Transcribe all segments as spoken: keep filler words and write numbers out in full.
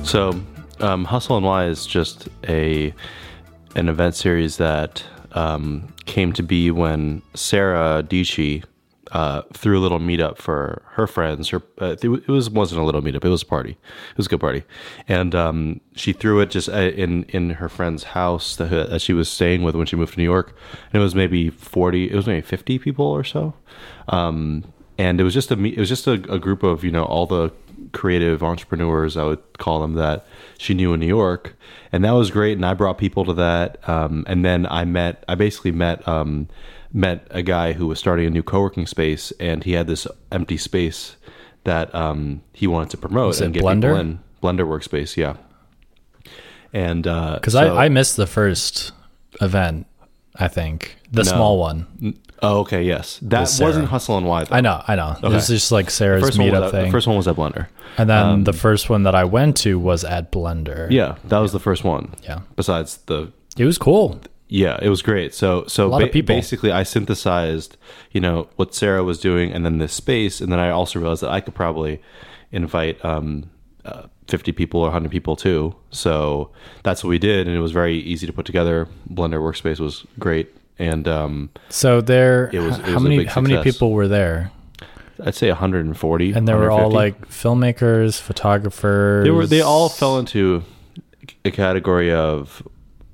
So, um, Hustle and Why is just a an event series that um, came to be when Sarah Dietschy uh, threw a little meetup for her friends. Her uh, it was wasn't a little meetup; it was a party. It was a good party, and um, she threw it just in in her friend's house that, that she was staying with when she moved to New York. And it was maybe forty. It was maybe fifty people or so. Um, and it was just a it was just a, a group of, you know, all the creative entrepreneurs, I would call them, that she knew in New York, and that was great. And I brought people to that, um, and then I met, I basically met, um, met a guy who was starting a new co-working space, and he had this empty space that um, he wanted to promote Was and it get Blender? people in. Blender Workspace, yeah. And Because uh, so, I, I missed the first event, I think. The No. small one. oh, okay, yes, that Sarah. wasn't Hustle and Why, though. I know, I know. It was Okay. just like Sarah's First one was meetup at, thing. the first one was at Blender. and then um, the first one that I went to was at Blender. Yeah, that was the first one. Yeah. Besides the It was cool. Yeah, it was great. So, so A lot of people. basically, I synthesized, you know, what Sarah was doing, and then this space, and then I also realized that I could probably invite um, uh, fifty people or one hundred people too. So that's what we did, and it was very easy to put together. Blender Workspace was great, and um, So there, It was- it how was a many big how many success. people were there? I'd say one hundred forty. And they were all one hundred fifty. like filmmakers, photographers. They were. They all fell into a category of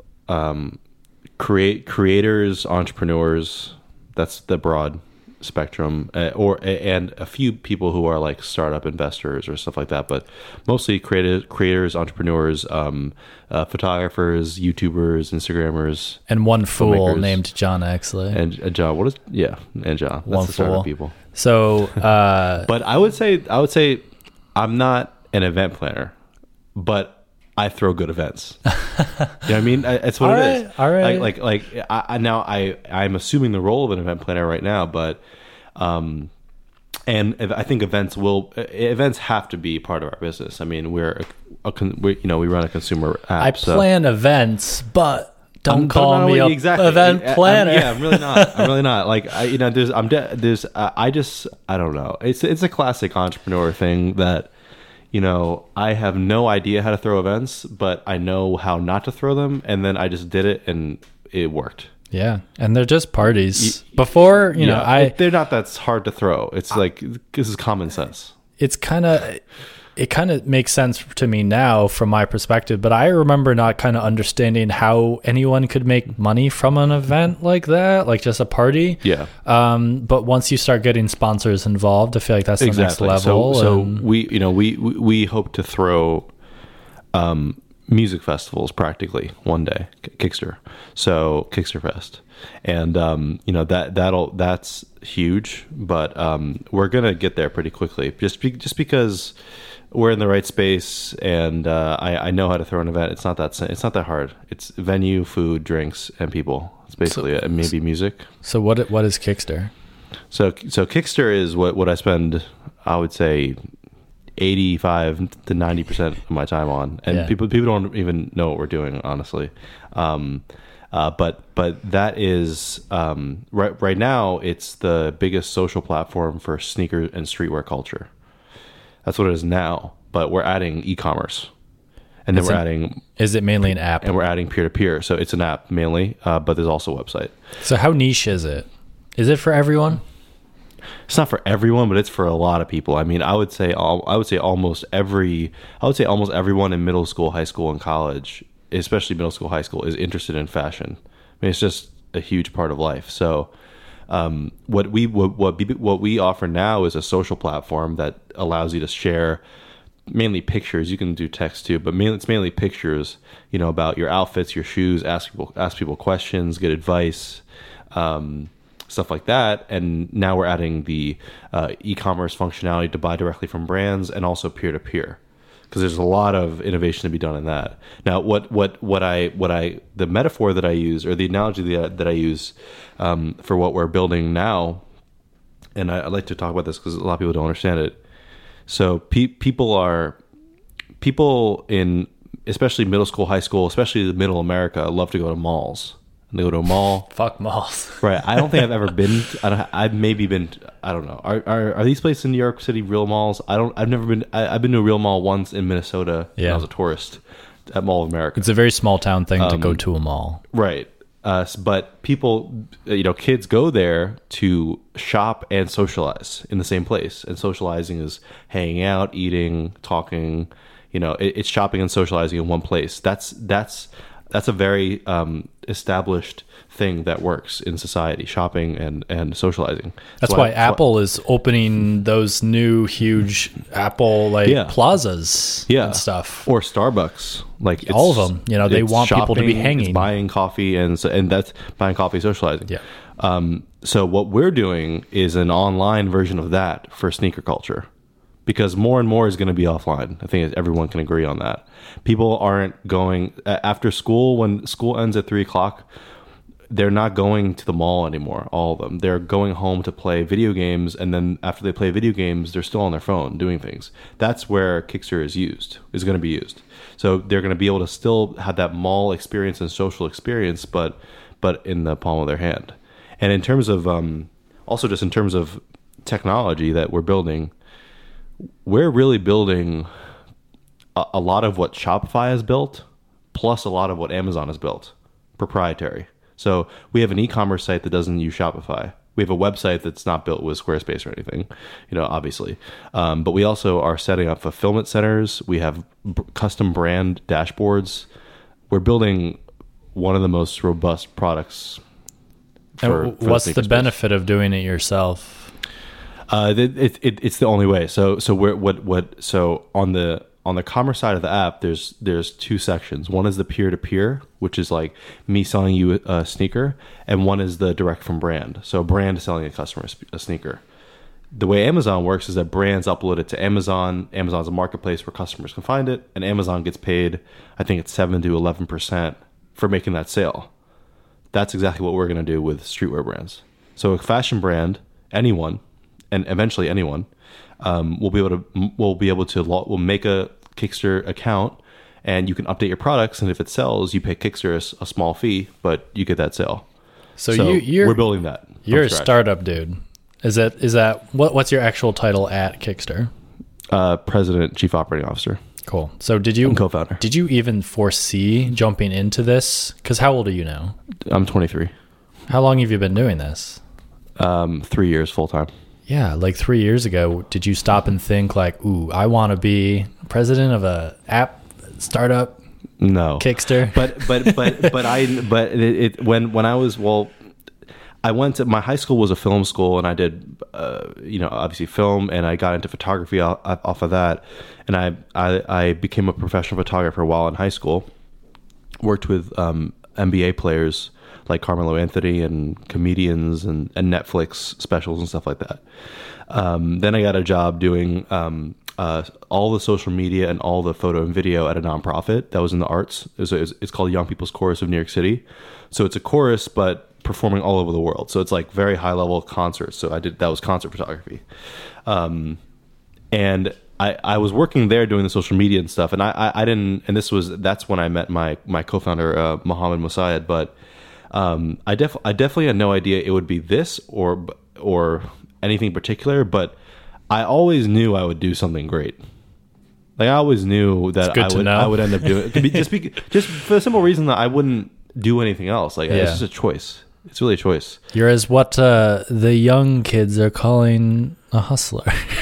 um, create creators, entrepreneurs. That's the broad spectrum, uh, or and a few people who are like startup investors or stuff like that. But mostly creative creators, entrepreneurs, um, uh, photographers, YouTubers, Instagrammers, and one fool filmmakers. named John Exley. and uh, John. What is yeah, and John. That's One the startup fool. people. So uh, But I would say I would say I'm not an event planner, but I throw good events. You know what I mean? I, it's what All it right, is. all right. Like like, like I, I now I I'm assuming the role of an event planner right now, but um, and I think events will events have to be part of our business. I mean, we're a, a con, we, you know we run a consumer app. I so- plan events, but don't I'm- call no, no, me a exactly. event I- I'm- planner. yeah, I'm really not. I'm really not. Like I, you know, there's I'm de- there's uh, I just I don't know. It's it's a classic entrepreneur thing that, you know, I have no idea how to throw events, but I know how not to throw them, and then I just did it and it worked. Yeah, and they're just parties. Before, you know, Yeah, I it- they're not that hard to throw. It's like this is common sense. it's kind of it kind of makes sense to me now from my perspective, but I remember not kind of understanding how anyone could make money from an event like that, like just a party. Yeah. Um, but once you start getting sponsors involved, I feel like that's the Exactly. next level. So, so and- we, you know, we we we hope to throw um, music festivals practically one day, K- Kickster. So Kickster Fest, and um, you know that that'll that's huge, but um, we're gonna get there pretty quickly. Just be, just because we're in the right space, and uh, I, I know how to throw an event. It's not that it's not that hard. It's venue, food, drinks, and people. It's basically it. And maybe music. so what what is Kickster? So so Kickster is what, what I spend, I would say, eighty-five to ninety percent of my time on, and Yeah. people people don't even know what we're doing, honestly. Um, uh, but but that is um, right right now it's the biggest social platform for sneaker and streetwear culture. That's what it is now. But we're adding e-commerce, and then Is we're it- adding Is it mainly an app? and we're adding peer-to-peer. So it's an app mainly, uh, but there's also a website. So how niche is it? Is it for everyone? It's not for everyone, but it's for a lot of people. I mean, I would say all, I would say almost every I would say almost everyone in middle school, high school, and college, especially middle school, high school, is interested in fashion. I mean, it's just a huge part of life. So, um, what we what what, we- what we offer now is a social platform that allows you to share mainly pictures. You can do text too, but mainly it's mainly pictures. You know, about your outfits, your shoes. Ask people ask people questions, get advice. Um, stuff like that. And now we're adding the uh, e-commerce functionality to buy directly from brands, and also peer-to-peer, because there's a lot of innovation to be done in that. Now, what what what I what I the metaphor that I use, or the analogy that I, that I use um, for what we're building now, and I, I'd like to talk about this because a lot of people don't understand it. So pe- people are people in especially middle school, high school, especially the middle America, love to go to malls. and they go to a mall. Fuck malls. Right. I don't think I've ever been. I don't, I've maybe been. I don't know. Are, are are these places in New York City real malls? I don't. I've never been. I, I've been to a real mall once in Minnesota when Yeah. I was a tourist at Mall of America. It's a very small town thing to Um, go to a mall. Right. Uh, s- but people, you know, kids go there to shop and socialize in the same place. And socializing is hanging out, eating, talking. You know, it, it's shopping and socializing in one place. That's that's that's a very um, established thing that works in society: shopping and and socializing. That's why Apple is opening those new huge Apple like Yeah. plazas yeah, and stuff. or Starbucks, like it's, All of them. You know, they it's want people to be shopping, hanging. it's buying coffee, and so, and that's buying coffee, socializing. Yeah. Um, so what we're doing is an online version of that for sneaker culture, because more and more is going to be offline. I think everyone can agree on that. People aren't going a- after school when school ends at three o'clock. They're not going to the mall anymore. All of them. They're going home to play video games, and then after they play video games, they're still on their phone doing things. That's where Kickster is used. Is going to be used. So they're going to be able to still have that mall experience and social experience, but but in the palm of their hand. And in terms of um, also just in terms of technology that we're building, we're really building a, a lot of what Shopify has built, plus a lot of what Amazon has built, proprietary. So we have an e-commerce site that doesn't use Shopify. We have a website that's not built with Squarespace or anything, you know, obviously. Um, but we also are setting up fulfillment centers. We have b- custom brand dashboards. We're building one of the most robust products. And For, w- for what's the, the sneaker space. benefit of doing it yourself? Uh, it, it, it, it's the only way. So, so we're, what, what, so on the, on the commerce side of the app, there's, there's two sections. One is the peer to peer, which is like me selling you a sneaker. And one is the direct from brand. So a brand selling a customer a sp- a sneaker. The way Amazon works is that brands upload it to Amazon. Amazon's a marketplace where customers can find it. And Amazon gets paid, I think it's seven to eleven percent for making that sale. That's exactly what we're going to do with streetwear brands. So a fashion brand, anyone, and eventually anyone, um, will be able to will be able to lo- will make a Kickster account, and you can update your products. And if it sells, you pay Kickster a, s- a small fee, but you get that sale. So, you you're we're building that. from you're a scratch. startup dude. Is that is that what what's your actual title at Kickster? Uh, president, chief operating officer, Cool. So did you and co-founder. did you even foresee jumping into this? Because how old are you now? I'm twenty-three. How long have you been doing this? Um, three years full time. Yeah, like three years ago, did you stop and think like, ooh, I want to be president of a app startup, No, Kickster? but but but but I but it, it when when I was well, I went to my high school was a film school, and I did uh, you know obviously film, and I got into photography off, off of that, and I, I I became a professional photographer while in high school. Worked with um, N B A players like Carmelo Anthony and comedians and, and Netflix specials and stuff like that. Um, then I got a job doing um, uh, all the social media and all the photo and video at a nonprofit that was in the arts. It was, it was, it's called Young People's Chorus of New York City. So it's a chorus, but performing all over the world. So it's like very high level concerts. So I did that was concert photography, um, and I, I was working there doing the social media and stuff. And I, I, I didn't. And this was that's when I met my my co-founder uh, Mohammed Mossayed. But um, I def I definitely had no idea it would be this or or anything particular. But I always knew I would do something great. Like I always knew that good I to would know. I would end up doing it. Could be, just be, just for the simple reason that I wouldn't do anything else. Like Yeah. it's just a choice. It's really a choice. You're as what uh, the young kids are calling a hustler.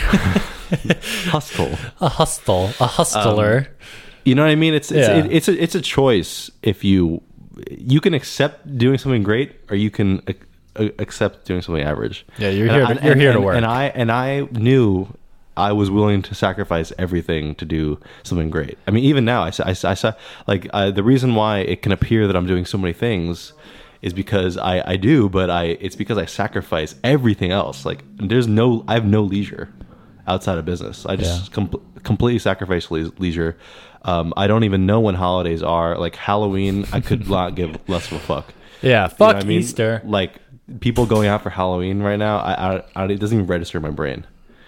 Hustle. a hustle. A hustler. You know what I mean? It's it's Yeah. it, it's a it's a choice. If you you can accept doing something great, or you can uh, accept doing something average. Yeah, you're And here. I- To, you're and- here to and- work. And I and I knew I was willing to sacrifice everything to do something great. I mean, even now, I I, I, I like I, the reason why it can appear that I'm doing so many things is because I I do, but I it's because I sacrifice everything else. Like there's no I have no leisure outside of business. I just Yeah. com- completely sacrifice le- leisure. Um, I don't even know when holidays are. Like Halloween, I could not give less of a fuck. yeah. You know Fuck what I mean? Easter. Like people going out for Halloween right now, I, I, I it doesn't even register in my brain.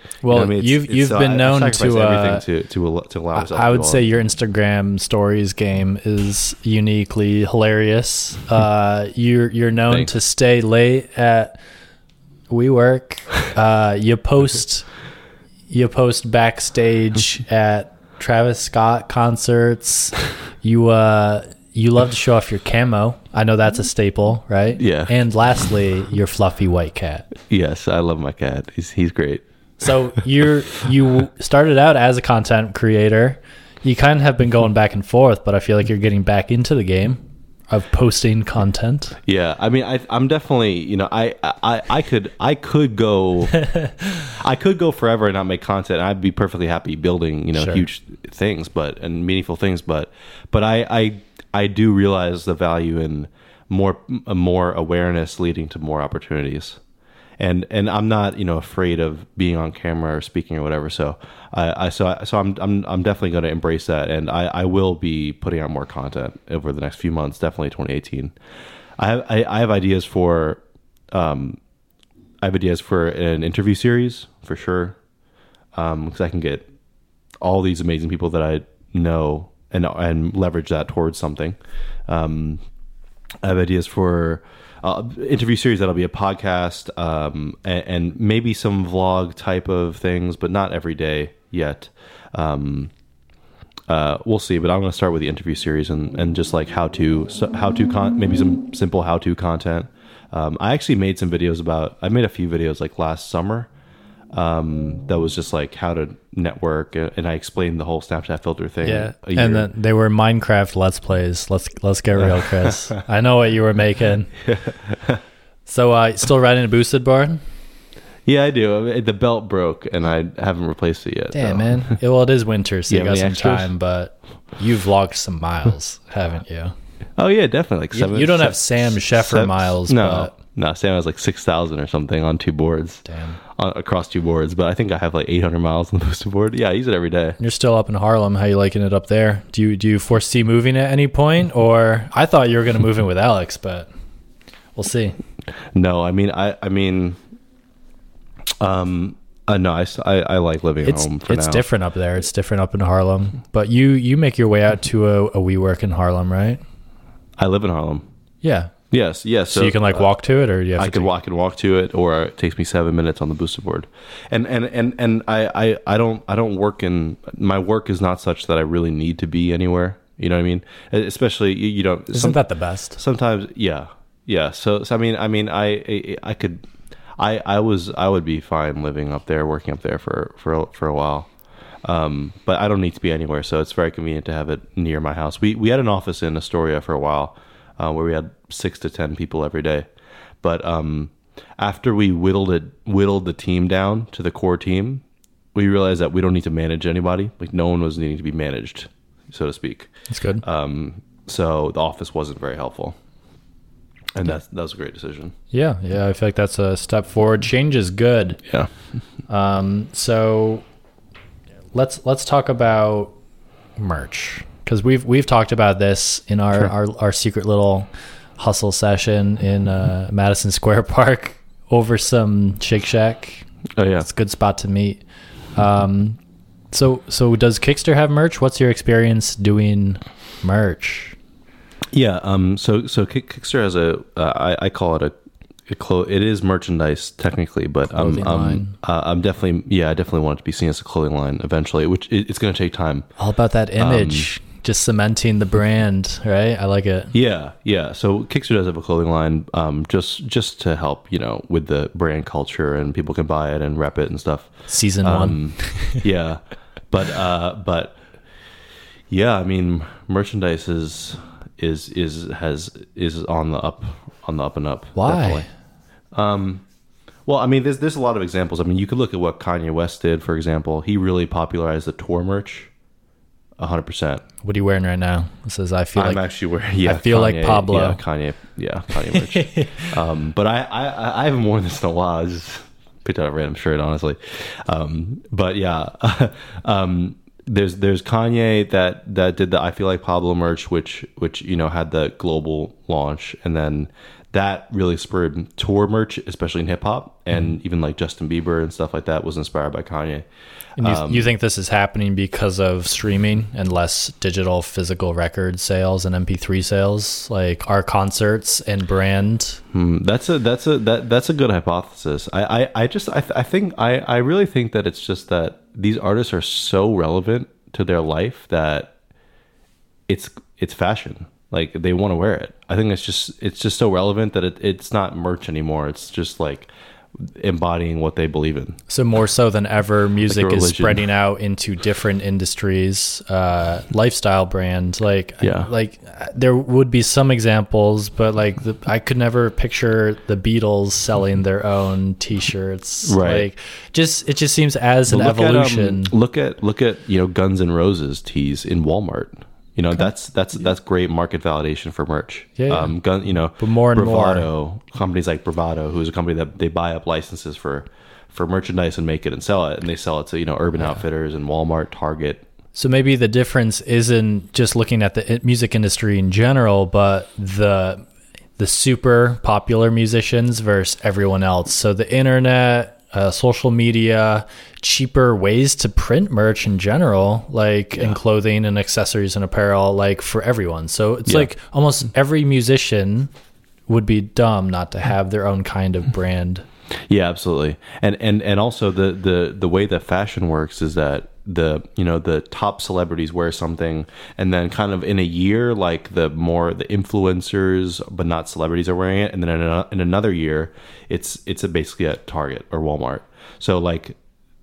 Well, You know what I mean? It's- you've it's- you've so been I- I known sacrifice to uh, everything to to al- to allow myself. I to would go say on. your Instagram stories game is uniquely hilarious. Uh, you're you're known Thanks. to stay late at WeWork. Uh, you post you post backstage at Travis Scott concerts. You uh you love to show off your camo. I know that's a staple, right? Yeah. And lastly, your fluffy white cat. Yes, I love my cat. He's he's great. So you're you started out as a content creator. You kind of have been going back and forth, but I feel like you're getting back into the game of posting content. Yeah, I mean, I, I'm definitely, you know, I, I, I could, I could go, I could go forever and not make content. And I'd be perfectly happy building, you know, Sure. huge things, but and meaningful things. But, but I, I, I do realize the value in more, more awareness leading to more opportunities. And and I'm not, you know, afraid of being on camera or speaking or whatever. So I, I so I, so I'm I'm I'm definitely going to embrace that, and I, I will be putting out more content over the next few months. Definitely twenty eighteen. I have I, I have ideas for, um, I have ideas for an interview series for sure, um, because I can get all these amazing people that I know and and leverage that towards something. Um, I have ideas for. Uh, interview series that'll be a podcast, um, and, and maybe some vlog type of things, but not every day yet. Um, uh, we'll see. But I'm going to start with the interview series and, and just like how to so how to con- maybe some simple how to content. Um, I actually made some videos about. I made a few videos like last summer. Um, that was just like how to network, and, and I explained the whole Snapchat filter thing. Yeah, a year. and then they were Minecraft Let's Plays. Let's let's get real, Chris. I know what you were making. So, uh, still riding a boosted board? Yeah, I do. I mean, the belt broke, and I haven't replaced it yet. Damn, so. man. Yeah, well, it is winter, so You you have got any some extras? time. But you've logged some miles, haven't you? Oh yeah, definitely. Like You, seven. you don't se- have Sam Sheffer se- miles, No, but no. Sam has like six thousand or something on two boards. damn. On, across two boards, but I think I have like eight hundred miles on the boosted board. Yeah, I use it every day. You're still up in Harlem. How you liking it up there? Do you do you foresee moving at any point? Or I thought you were going to move in with Alex, but we'll see. No, I mean, I, I mean, um, uh, no, I, s- I, I like living It's home for it's now. different up there. It's different up in Harlem. But you you make your way out to a, a WeWork in Harlem, right? I live in Harlem. Yeah. Yes, yes. So, you can like uh, walk to it, or you have I to could take- walk and walk to it, or it takes me seven minutes on the booster board. And and and and I, I I don't I don't work in my work is not such that I really need to be anywhere. You know what I mean? Especially you, you don't. Isn't that the best? Sometimes, yeah, yeah. So, so I mean, I mean, I I, I could, I I was I would be fine living up there, working up there for for a- for a while. Um, but I don't need to be anywhere, so it's very convenient to have it near my house. We we had an office in Astoria for a while, uh, where we had six to ten people every day. But um, after we whittled it, whittled the team down to the core team, we realized that we don't need to manage anybody. Like no one was needing to be managed, so to speak. It's good. Um, so the office wasn't very helpful, and that's that was a great decision. Yeah, yeah. I feel like that's a step forward. Change is good. Yeah. Um, so let's let's talk about merch, because we've we've talked about this in our, Sure. our our secret little hustle session in uh, Madison Square Park over some Shake Shack. Oh yeah. It's a good spot to meet. Um, so so does Kickster have merch? What's your experience doing merch? Yeah. Um. So so Kick, Kickster has a uh, I I call it a, a clo- it is merchandise technically, but um, Clothing um line. uh, I'm definitely yeah I definitely want it to be seen as a clothing line eventually, which it, it's going to take time. All about that image, just cementing the brand, right? I like it. Yeah, yeah. So Kickster does have a clothing line, um, just just to help, you know, with the brand culture, and people can buy it and rep it and stuff. Season one. Um, yeah, but uh, but yeah, I mean, merchandise is is is has is on the up on the up and up. Why? definitely. Um, well, I mean, there's there's a lot of examples. I mean, you could look at what Kanye West did, for example. He really popularized the tour merch, a hundred percent. What are you wearing right now? It says I feel I'm like actually wearing. Yeah, I feel like Kanye- Pablo. Yeah, Kanye. Yeah, Kanye merch. um, but I, I I haven't worn this in a while. I just picked out a random shirt, honestly. Um, but yeah, um, there's there's Kanye that that did the I Feel Like Pablo merch, which which you know had the global launch, and then that really spurred tour merch, especially in hip hop, and mm. even like Justin Bieber and stuff like that was inspired by Kanye. And you, um, you think this is happening because of streaming and less digital physical record sales and M P three sales? Like, are concerts and brand? Hmm, that's a that's a that that's a good hypothesis. I I, I just I, th- I think I I really think that it's just that these artists are so relevant to their life that it's it's fashion. Like, they want to wear it. I think it's just it's just so relevant that it, it's not merch anymore. It's just like embodying what they believe in. So more so than ever, music like is spreading out into different industries, uh, lifestyle brand. Like, yeah. like there would be some examples, but like the, I could never picture the Beatles selling their own T-shirts. Right. Like, just it just seems as an look evolution. At, um, look at look at you know Guns N' Roses tees in Walmart. You know, okay. that's that's that's great market validation for merch. Yeah, yeah. Um, gun, you know, but more and Bravado, more companies like Bravado, who's a company that they buy up licenses for for merchandise and make it and sell it, and they sell it to you know Urban yeah. Outfitters and Walmart, Target. So maybe the difference isn't just looking at the music industry in general, but the the super popular musicians versus everyone else. So the internet. Uh, social media, cheaper ways to print merch in general, like yeah. and clothing and accessories and apparel, like for everyone. So it's yeah. like almost every musician would be dumb not to have their own kind of brand. Yeah, absolutely. And and and also the the the way that fashion works is that the you know the top celebrities wear something, and then kind of in a year, like the more the influencers but not celebrities are wearing it, and then in, a, in another year it's it's a basically at Target or Walmart. So like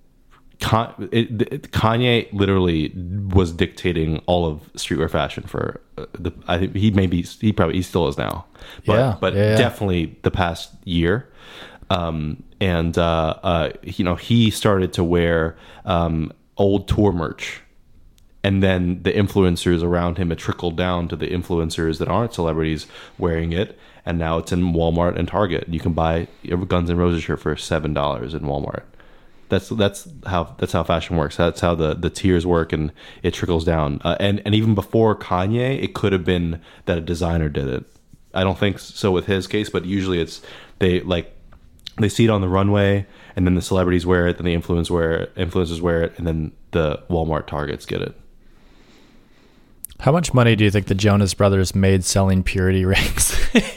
Con- it, it, Kanye literally was dictating all of streetwear fashion for uh, the I think he maybe he probably he still is now, but yeah, but yeah. definitely the past year. Um, and uh, uh, you know he started to wear um, old tour merch, and then the influencers around him, it trickled down to the influencers that aren't celebrities wearing it, and now it's in Walmart and Target. You can buy a Guns N' Roses shirt for seven dollars in Walmart. That's that's how that's how fashion works. That's how the, the tiers work, and it trickles down. Uh, and and even before Kanye, it could have been that a designer did it. I don't think so with his case, but usually it's they like they see it on the runway, and then the celebrities wear it, then the influencers wear it, influencers wear it, and then the Walmart Targets get it. How much money do you think the Jonas Brothers made selling purity rings?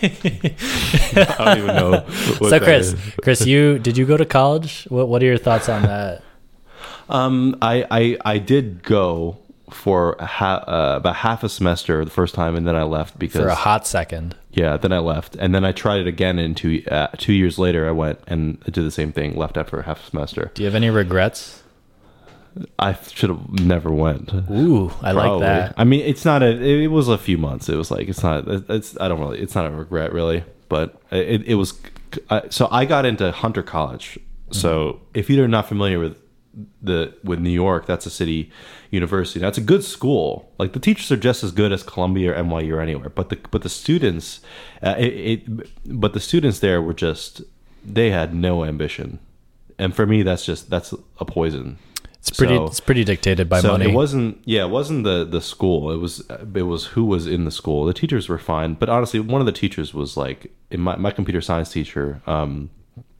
I don't even know. What so, Chris, is. Chris, you did you go to college? What What are your thoughts on that? Um, I I, I did go for ha- uh, about half a semester the first time, and then I left because for a hot second. Yeah, then I left, and then I tried it again. In two uh, two years later, I went and did the same thing. Left after half a semester. Do you have any regrets? I should have never went. Ooh, I Probably. like that. I mean, it's not a. It was a few months. It was like it's not. It's I don't really. It's not a regret really, but it it was. So I got into Hunter College. So mm-hmm. if you're not familiar with the with New York, that's a city university. That's a good school. Like the teachers are just as good as Columbia or N Y U or anywhere. But the but the students, uh, it, it. But the students there were just. They had no ambition, and for me, that's just that's a poison. It's pretty. So, it's pretty dictated by so money. It wasn't. Yeah, it wasn't the, the school. It was. It was who was in the school. The teachers were fine, but honestly, one of the teachers was like in my, my computer science teacher. Um,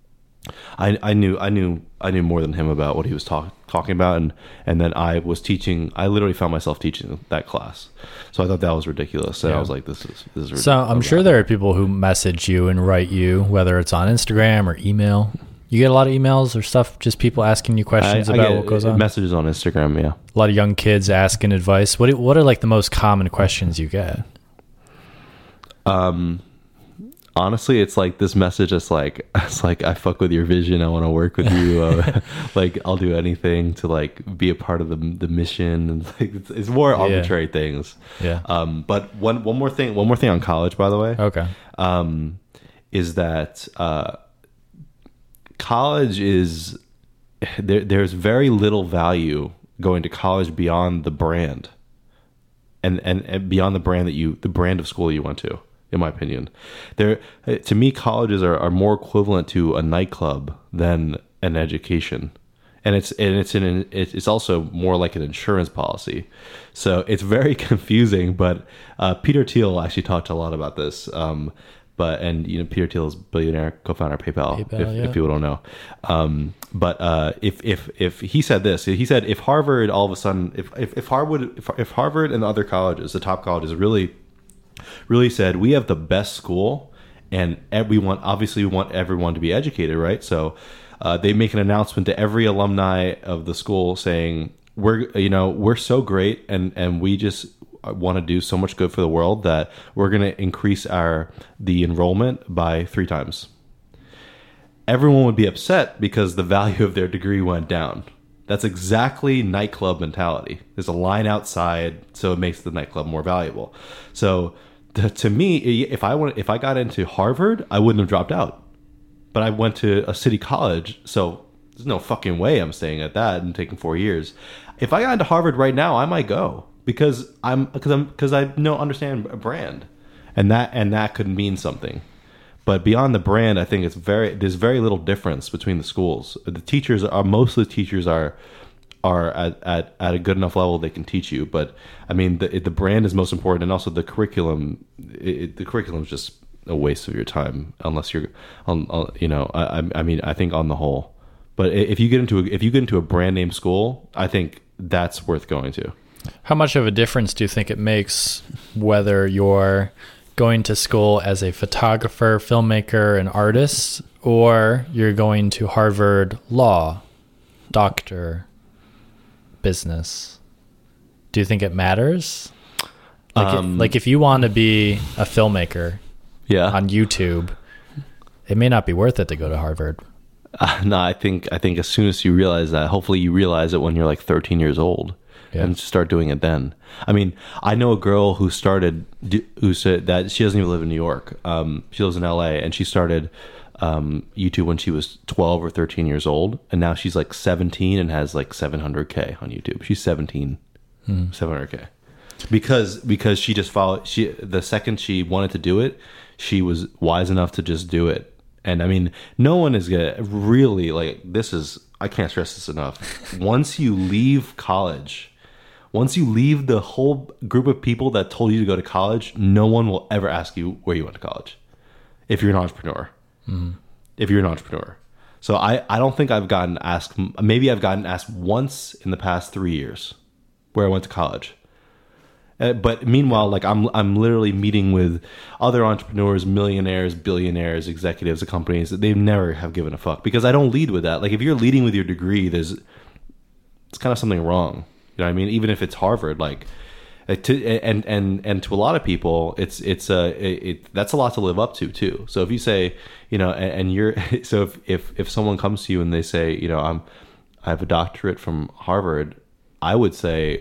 I I knew I knew I knew more than him about what he was talk, talking about, and and then I was teaching. I literally found myself teaching that class, so I thought that was ridiculous. And yeah. I was like, this is this is ridiculous. So I'm sure there are people who message you and write you, whether it's on Instagram or email. You get a lot of emails or stuff, just people asking you questions I, about I what goes on? Messages on Instagram, yeah. A lot of young kids asking advice. What What are like the most common questions you get? Um, honestly, it's like this message is like, it's like, I fuck with your vision. I want to work with you. Uh, like, I'll do anything to like be a part of the the mission. And like, it's, it's more arbitrary yeah. things. Yeah. Um, but one one more thing, one more thing on college, by the way. Okay. Um, is that uh. College is there. There's very little value going to college beyond the brand, and, and and beyond the brand that you, the brand of school you went to. In my opinion, there to me, colleges are, are more equivalent to a nightclub than an education. and it's and it's an it's also more like an insurance policy. So it's very confusing. But uh, Peter Thiel actually talked a lot about this. Um, but and you know Peter Thiel is billionaire co-founder of PayPal. PayPal, if, yeah. if people don't know, um, but uh, if if if he said this, he said if Harvard all of a sudden if if, if Harvard if, if Harvard and the other colleges, the top colleges, really really said we have the best school and we want obviously we want everyone to be educated, right? So uh, they make an announcement to every alumni of the school saying we're you know we're so great and and we just want to do so much good for the world that we're going to increase our the enrollment by three times. Everyone would be upset because the value of their degree went down. That's exactly nightclub mentality. There's a line outside, so it makes the nightclub more valuable. So to, to me, if I went, if I got into Harvard, I wouldn't have dropped out. But I went to a city college, so there's no fucking way I'm staying at that and taking four years. If I got into Harvard right now, I might go because I'm because I'm because I know understand a brand, and that and that could mean something. But beyond the brand, I think it's very there's very little difference between the schools. The teachers are most of the teachers are are at, at, at a good enough level they can teach you. But I mean, the the brand is most important, and also the curriculum. It, the curriculum is just a waste of your time unless you're, on, on, you know. I I mean, I think on the whole. But if you get into a, if you get into a brand name school, I think that's worth going to. How much of a difference do you think it makes whether you're going to school as a photographer, filmmaker, an artist, or you're going to Harvard law, doctor, business? Do you think it matters? Like, Um, it, like if you want to be a filmmaker Yeah. on YouTube, it may not be worth it to go to Harvard. Uh, no, I think I think as soon as you realize that, hopefully you realize it when you're like thirteen years old, Yeah. and start doing it then. I mean, I know a girl who started who said that she doesn't even live in New York. Um, she lives in L A, and she started um, YouTube when she was twelve or thirteen years old, and now she's like seventeen and has like seven hundred K on YouTube. She's seventeen, Hmm. seven hundred K, because because she just followed. She the second she wanted to do it, she was wise enough to just do it. And I mean, no one is gonna really like this. Is I can't stress this enough. Once you leave college, once you leave the whole group of people that told you to go to college, no one will ever ask you where you went to college. If you're an entrepreneur, Mm-hmm. if you're an entrepreneur, so I I don't think I've gotten asked. Maybe I've gotten asked once in the past three years where I went to college. Uh, but meanwhile, like I'm, I'm literally meeting with other entrepreneurs, millionaires, billionaires, executives of companies that they never have given a fuck because I don't lead with that. Like if you're leading with your degree, there's it's kind of something wrong. You know what I mean? Even if it's Harvard, like to, and and and to a lot of people, it's it's a it, it that's a lot to live up to too. So if you say, you know, and, and you're so if, if if someone comes to you and they say, you know, I'm I have a doctorate from Harvard, I would say.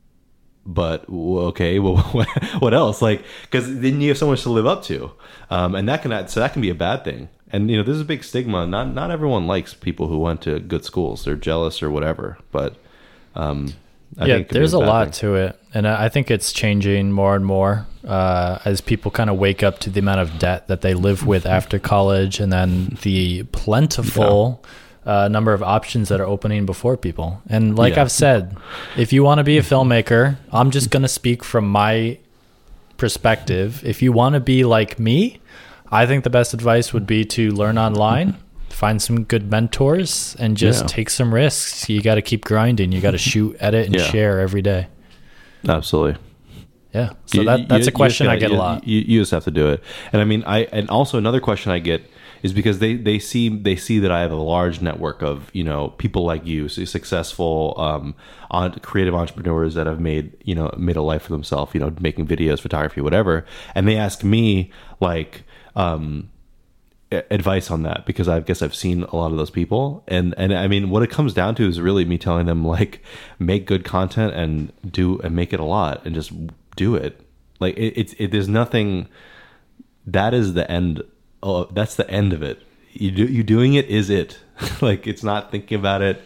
But okay, well, what else? Like, because then you have so much to live up to, um, and that can so that can be a bad thing. And you know, there's a big stigma. Not not everyone likes people who went to good schools. They're jealous or whatever. But um, I yeah, think it could be there's a bad lot thing. to it, and I I think it's changing more and more uh, as people kind of wake up to the amount of debt that they live with after college, and then the plentiful. Yeah. Uh, number of options that are opening before people. And like Yeah. I've said, if you want to be a filmmaker, I'm just going to speak from my perspective. If you want to be like me, I think the best advice would be to learn online, find some good mentors, and just Yeah. take some risks. You got to keep grinding. You got to shoot, edit, and Yeah. share every day. Absolutely. Yeah. So You- that you- that's you a question just I gotta- get a you- lot. You, you just have to do it. And I mean, I and also another question I get is because they they see they see that I have a large network of you know people like you, so successful um, on creative entrepreneurs that have made you know made a life for themselves, you know, making videos, photography, whatever, and they ask me like. Um, advice on that because I guess I've seen a lot of those people and and I mean what it comes down to is really me telling them like make good content and do and make it a lot and just do it like it, it's it, there's nothing that is the end oh that's the end of it you do you doing it is it like it's not thinking about it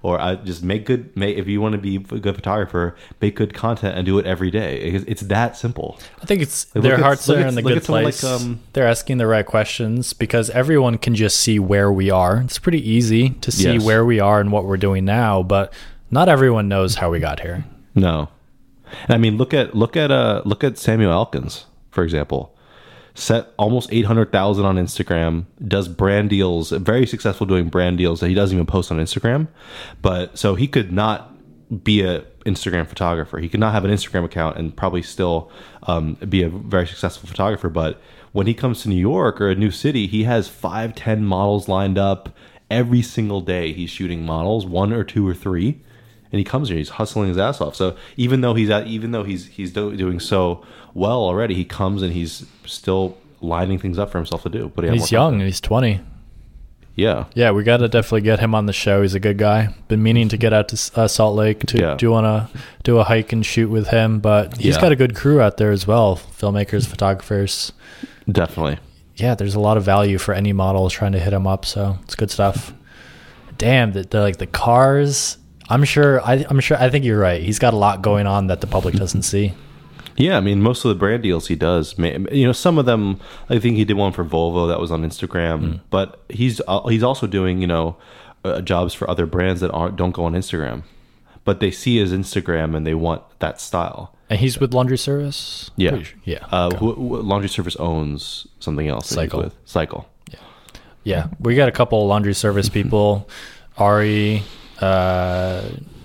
or I just make good. Make if you want to be a good photographer, make good content and do it every day. It's, it's that simple. I think it's Like, their look at- hearts look are at- in the look good at someone like, place. um, They're asking the right questions because everyone can just see where we are. It's pretty easy to see Yes. where we are and what we're doing now, but not everyone knows how we got here. No, and I mean look at look at uh look at Samuel Elkins, for example. Set almost eight hundred thousand on Instagram, does brand deals, very successful doing brand deals that he doesn't even post on Instagram. But so he could not be a Instagram photographer. He could not have an Instagram account and probably still um, be a very successful photographer. But when he comes to New York or a new city, he has five, ten models lined up every single day. He's shooting models, one or two or three. And he comes here, he's hustling his ass off. So even though he's at, even though he's he's do, doing so well already, he comes and he's still lining things up for himself to do. But He's young and he's twenty. Yeah, Yeah, we got to definitely get him on the show. He's a good guy. Been meaning to get out to uh, Salt Lake to Yeah. do want to do a hike and shoot with him, but he's Yeah. got a good crew out there as well. Filmmakers, photographers. definitely. Yeah, there's a lot of value for any model trying to hit him up, so it's good stuff. Damn, the, the like the cars. I'm sure. I, I'm sure. I think you're right. He's got a lot going on that the public doesn't see. Yeah, I mean, most of the brand deals he does, ma- you know, some of them. I think he did one for Volvo that was on Instagram, Mm. but he's uh, he's also doing you know uh, jobs for other brands that aren't don't go on Instagram, but they see his Instagram and they want that style. And he's with Laundry Service. Yeah, Pretty sure- yeah. Uh, okay. who, who, Laundry Service owns something else. that he's Cycle. with. Cycle. Yeah, we got a couple of Laundry Service people. Ari, uh,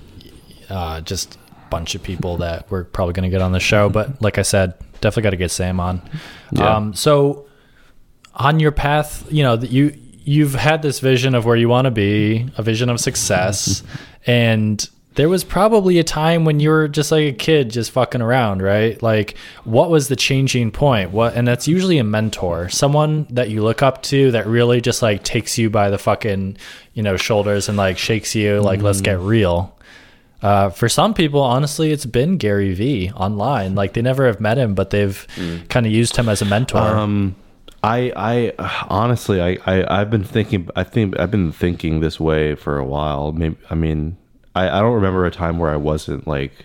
uh, just a bunch of people that we're probably going to get on the show. But like I said, definitely got to get Sam on. Yeah. Um, so on your path, you know, that you you've had this vision of where you want to be, a vision of success, and there was probably a time when you were just like a kid just fucking around, right? Like, what was the changing point? What, and that's usually a mentor, someone that you look up to that really just like takes you by the fucking, you know, shoulders and like shakes you like, let's get real. Uh, for some people, honestly, it's been Gary Vee online. Like, they never have met him, but they've kind of used him as a mentor. Um, I, I honestly, I, I, I've been thinking. I think I've been thinking this way for a while. Maybe, I mean, I, I don't remember a time where I wasn't like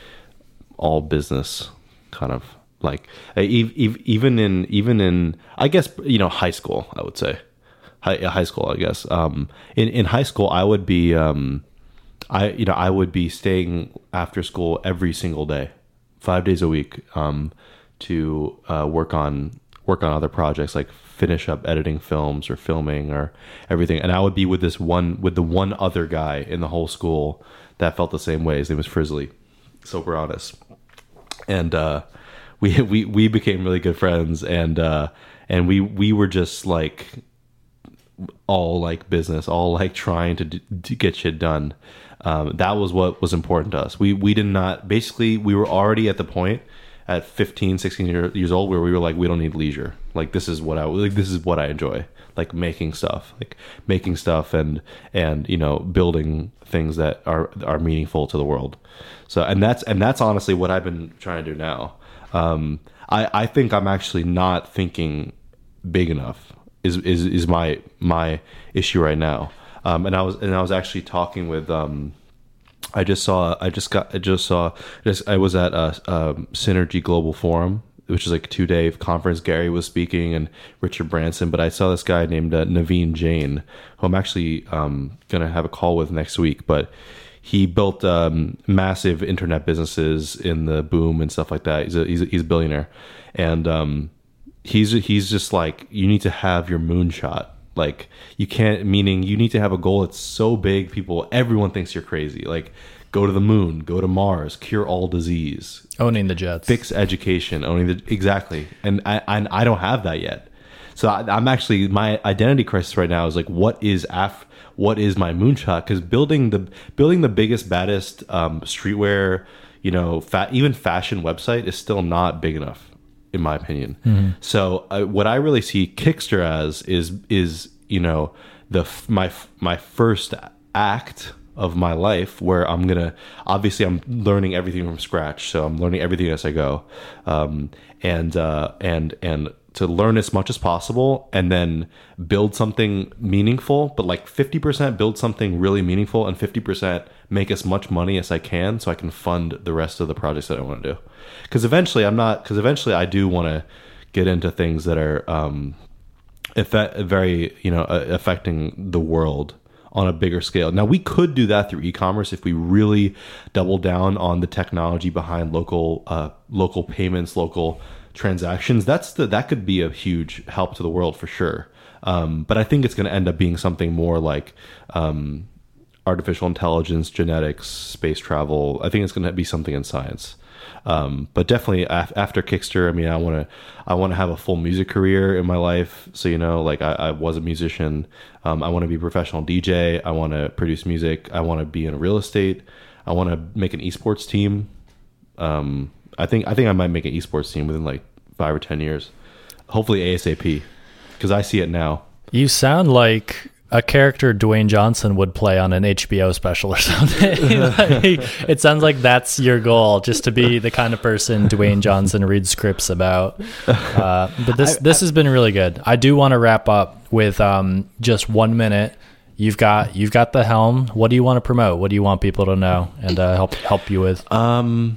all business, kind of like I, ev- ev- even in even in I guess you know high school. I would say high, high school. I guess um, in in high school I would be um, I you know I would be staying after school every single day, five days a week, um, to uh, work on work on other projects, like finish up editing films or filming or everything. And I would be with this one with the one other guy in the whole school that felt the same way. His name was Frizzly, sober honest, and uh, we we we became really good friends. And uh, and we we were just like all like business, all like trying to, d- to get shit done. Um, that was what was important to us. We we did not basically we were already at the point at fifteen, sixteen year, years old where we were like, we don't need leisure. Like, this is what I like this is what I enjoy, like making stuff, like making stuff and and you know building things that are are meaningful to the world. So and that's and that's honestly what I've been trying to do now. Um, I I think I'm actually not thinking big enough. Is is is my my issue right now. Um, and I was and I was actually talking with. Um, I just saw. I just got. I just saw. Just I was at a, a Synergy Global Forum, which is like a two day conference. Gary was speaking and Richard Branson. But I saw this guy named uh, Naveen Jain, who I'm actually um, gonna have a call with next week. But he built um, massive internet businesses in the boom and stuff like that. He's a he's a, he's a billionaire, and um, he's he's just like, you need to have your moonshot. Like, you can't, meaning you need to have a goal that's so big, people, everyone thinks you're crazy. Like, go to the moon, go to Mars, cure all disease, Owning the Jets. fix education, owning the, exactly. And I, I, I don't have that yet. So I, I'm actually, my identity crisis right now is like, what is af, what is my moonshot? Because building the, building the biggest, baddest um, streetwear, you know, fa- even fashion website is still not big enough, in my opinion. Mm-hmm. So uh, what I really see Kickster as is is you know the f- my f- my first act of my life, where I'm gonna, obviously I'm learning everything from scratch. So I'm learning everything as I go, um, and uh, and and to learn as much as possible and then build something meaningful, but like fifty percent build something really meaningful and fifty percent make as much money as I can so I can fund the rest of the projects that I want to do. Because eventually I'm not, because eventually I do want to get into things that are um, effect, very, you know, uh, affecting the world on a bigger scale. Now, we could do that through e-commerce if we really double down on the technology behind local uh, local payments, local transactions. That's the that could be a huge help to the world for sure. Um, but I think it's going to end up being something more like um, artificial intelligence, genetics, space travel. I think it's going to be something in science. Um, but definitely af- after Kickster, I mean, I want to, I want to have a full music career in my life. So, you know, like I, I was a musician. Um, I want to be a professional D J. I want to produce music. I want to be in real estate. I want to make an esports team. Um, I think, I think I might make an esports team within like five or ten years, hopefully ASAP, because I see it now. You sound like a character Dwayne Johnson would play on an H B O special or something. Like, it sounds like that's your goal, just to be the kind of person Dwayne Johnson reads scripts about. Uh, but this I, this I, has been really good. I do want to wrap up with um, just one minute. You've got you've got the helm. What do you want to promote? What do you want people to know and uh, help help you with? Um,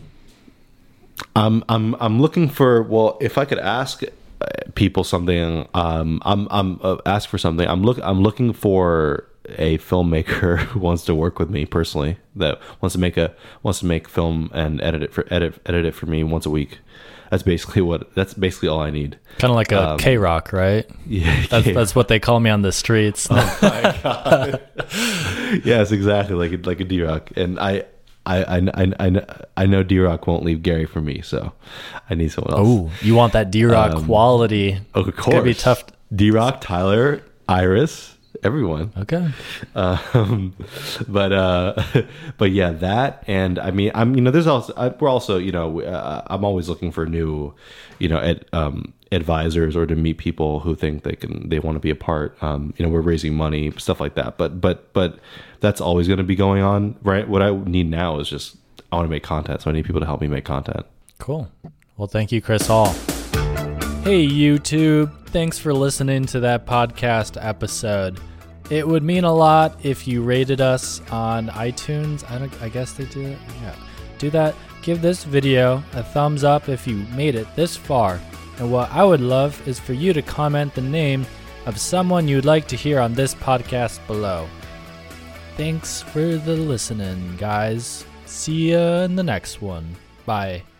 I'm I'm I'm looking for. Well, if I could ask people something, um i'm i'm uh, ask for something i'm look i'm looking for a filmmaker who wants to work with me personally, that wants to make a wants to make film and edit it for edit edit it for me once a week. That's basically what that's basically all I need. Kind of like a um, K-Rock, right? Yeah, that's, that's what they call me on the streets. Oh my god. Yes, exactly, like a, like a D-Rock. And I I, I, I, I, I know D-Rock won't leave Gary for me, so I need someone else. Oh, you want that D-Rock um, quality. Of course. It's going to be tough. D-Rock, Tyler, Iris, everyone. Okay. Um, but, uh, but yeah, that, and I mean, I'm, you know, there's also, I, we're also, you know, uh, I'm always looking for new, you know, ed, um, advisors or to meet people who think they can, they want to be a part. Um, you know, we're raising money, stuff like that. But, but, but that's always going to be going on, right? What I need now is just, I want to make content. So I need people to help me make content. Cool. Well, thank you, Chris Hall. Hey, YouTube. Thanks for listening to that podcast episode. It would mean a lot if you rated us on iTunes. I don't, I guess they do it. Yeah. Do that. Give this video a thumbs up if you made it this far. And what I would love is for you to comment the name of someone you'd like to hear on this podcast below. Thanks for the listening, guys. See ya in the next one. Bye.